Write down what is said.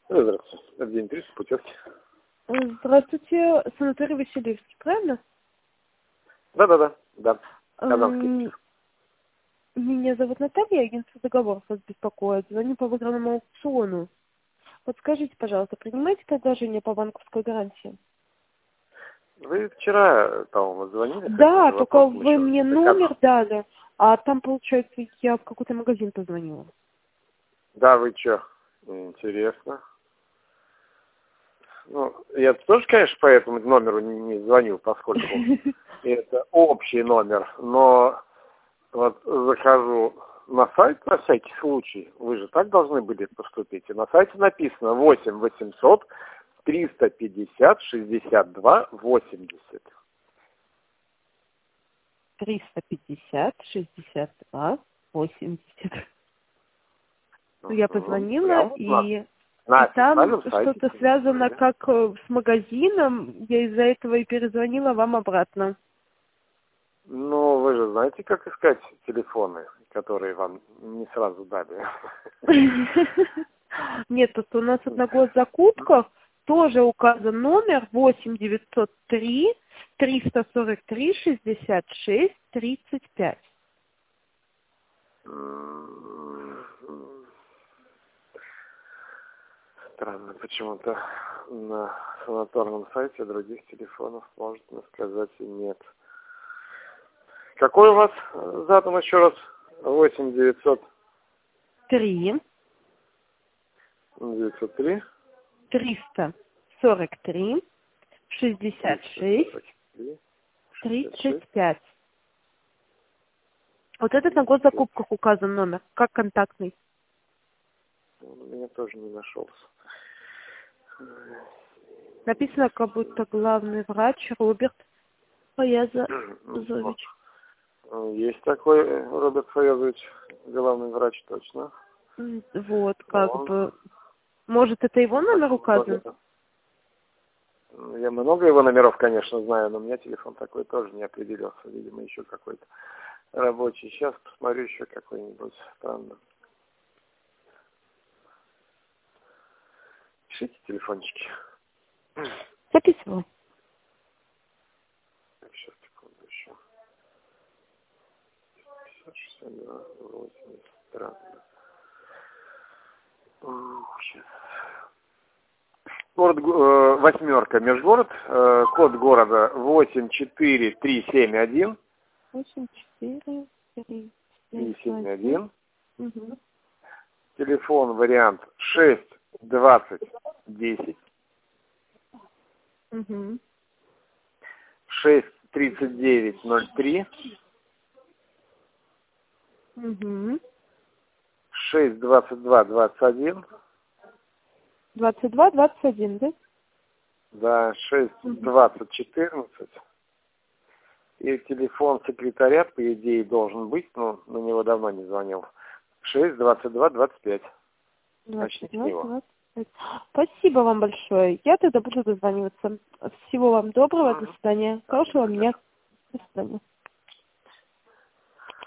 Здравствуйте. Это день 30, путевки. Здравствуйте, санаторий Васильевский, правильно? Да. Казанский. Меня зовут Наталья, агентство договоров вас беспокоит. Звоню по выигранному аукциону. Подскажите, пожалуйста, принимаете предложение по банковской гарантии? Вы вчера, по-моему, звонили? Да, Хотите, только вопрос вы еще мне номер дали, а там, получается, я в какой-то магазин позвонила. Да, вы что? Интересно. Ну, я тоже, конечно, по этому номеру не звоню, поскольку это общий номер, но вот захожу на сайт на всякий случай, вы же так должны были поступить, и на сайте написано 8 800 350 62 80. 350 62 80. Я позвонила, и там что-то связано как с магазином. Я из-за этого и перезвонила вам обратно. Ну, вы же знаете, как искать телефоны, которые вам не сразу дали. Нет, просто у нас в одногосзакупках тоже указан номер 8903 343 66 35. Странно, почему-то на санаторном сайте других телефонов может сказать и нет. Какой у вас задум еще раз? 3 903 343 66 35. Вот этот на госзакупках указан номер, как контактный. Он у меня тоже не нашелся. Написано, как будто главный врач Роберт Фаязович. Есть такой Роберт Фаязович, главный врач, точно. Вот, как бы. Может, это его номер указан? Я много его номеров, конечно, знаю, но у меня телефон такой тоже не определился. Видимо, еще какой-то рабочий. Сейчас посмотрю еще какой-нибудь странный. Пишите телефончики. Записываю. Так, сейчас, секунду еще. 62, 80, странно. Сейчас. Город, восьмерка, межгород, код города 84371. 84371. Угу. Телефон вариант 62010. Угу. 63903. Угу. 62221. 22-21, да? Да, 62014. И телефон секретаря, по идее, должен быть, но на него давно не звонил. 62225. Начните с него. Спасибо вам большое. Я тогда буду дозваниваться. Всего вам доброго. До свидания. Хорошего вам дня. До свидания.